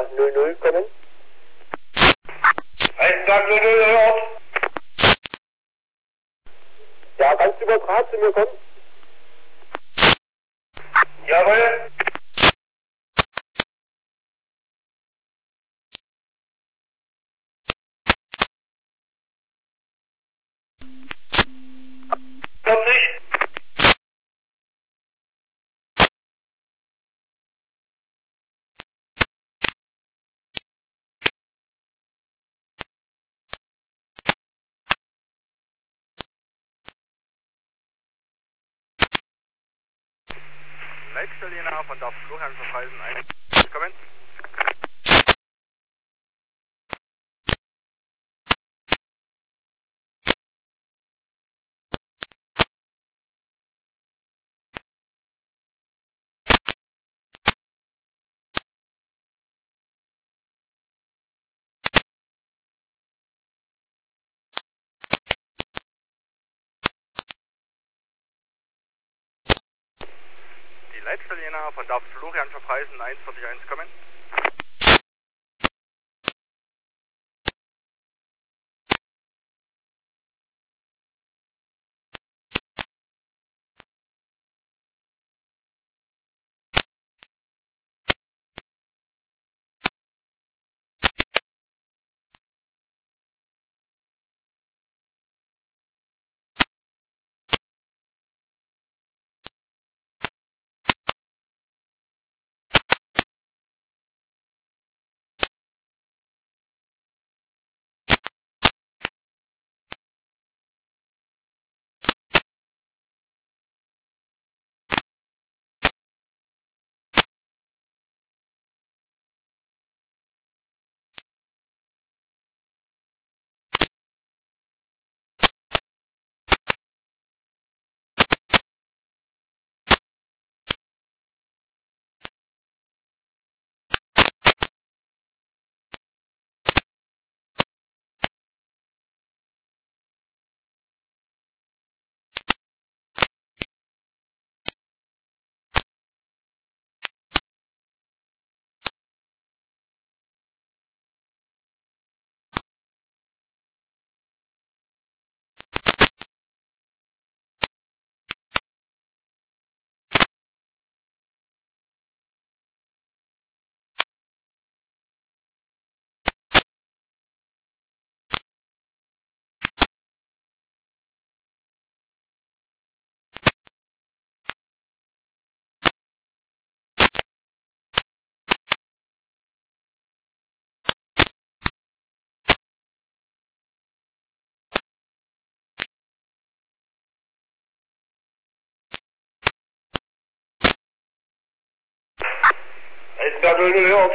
00 kommen. Eisenberg 00 hört. Ja, kannst du über Draht zu mir kommen? Jawohl. Leitstelle Jena von der Florian Verpreisen 1. Kommen. Die Leitstelle Jena von der Florian Verpreisen 141 kommen. Eisenberg 00 hört.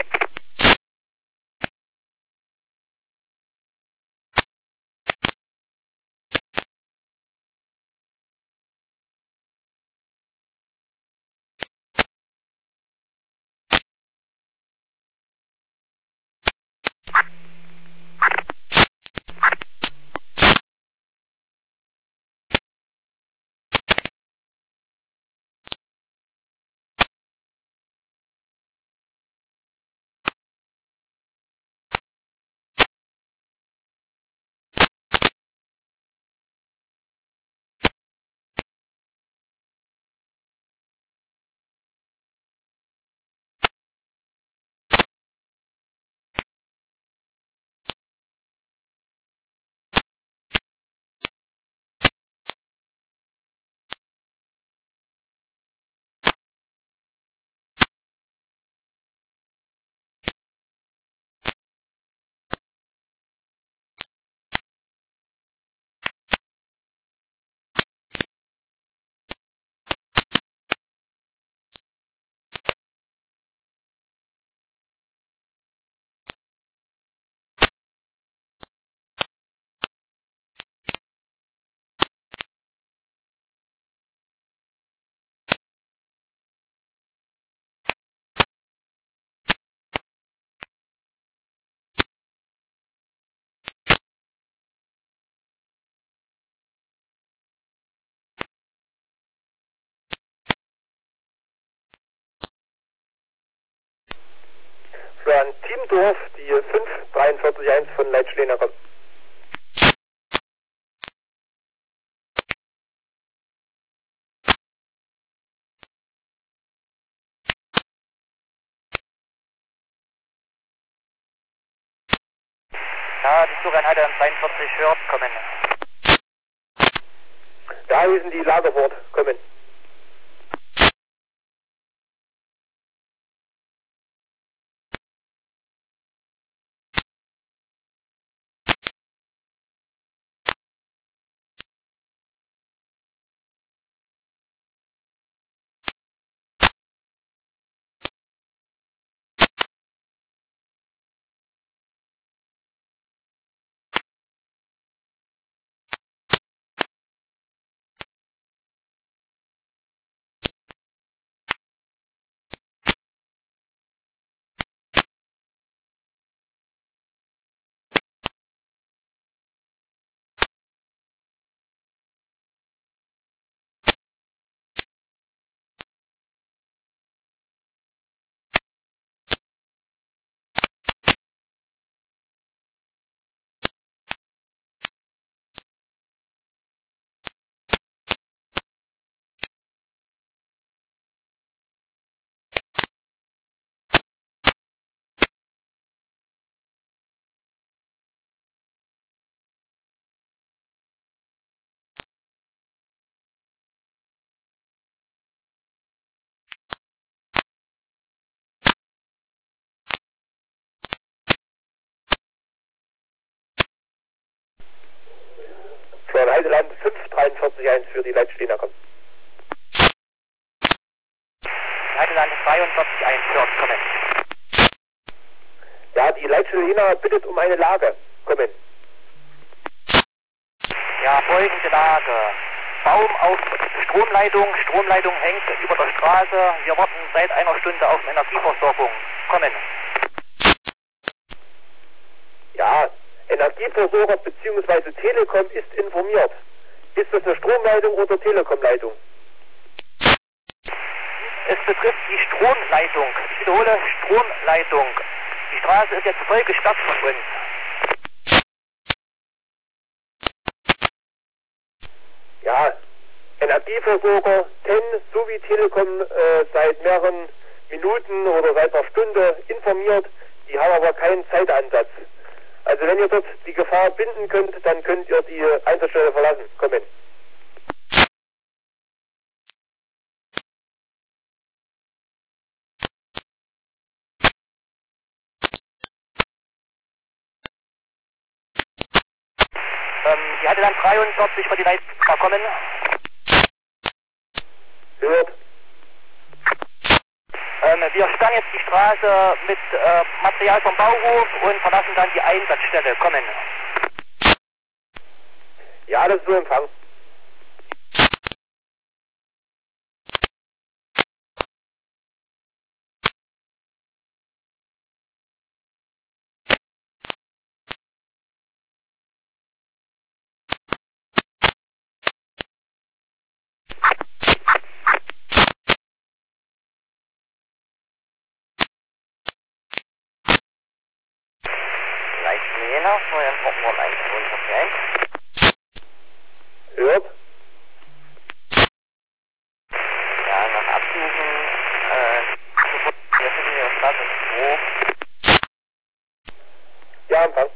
Florian Tiemdorf, die 5341 von Leitschlehner kommt. Ja, die Zugeinheit an 42 hört, kommen. Da hießen die Lagerfurt, kommen. Florian Heideland 5441 für die Leitschlehner kommt. Heideland 42 hört, kommen. Ja, die Leitschlehner bittet um eine Lage, kommen. Ja, folgende Lage. Baum auf Stromleitung hängt über der Straße. Wir warten seit einer Stunde auf Energieversorgung. Kommen. Ja, Energieversorger bzw. Telekom ist informiert. Ist das eine Stromleitung oder Telekomleitung? Es betrifft die Stromleitung. Ich wiederhole, Stromleitung. Die Straße ist jetzt voll gesperrt von uns. Ja, Energieversorger TEN sowie Telekom seit mehreren Minuten oder seit einer Stunde informiert. Die haben aber keinen Zeitansatz. Also wenn ihr dort die Gefahr binden könnt, dann könnt ihr die Einsatzstelle verlassen. Kommen. Die hatte dann 43 für die Leitschlehner kommen. Hört. Wir sperren jetzt die Straße mit Material vom Bauhof und verlassen dann die Einsatzstelle. Kommen. Ja, das ist so Empfang. Leitschlehner, Florian Popcorn 141. Hört. Ja, nach Absuchen, wir finden hier Stadt und Strom. Ja, Empfang.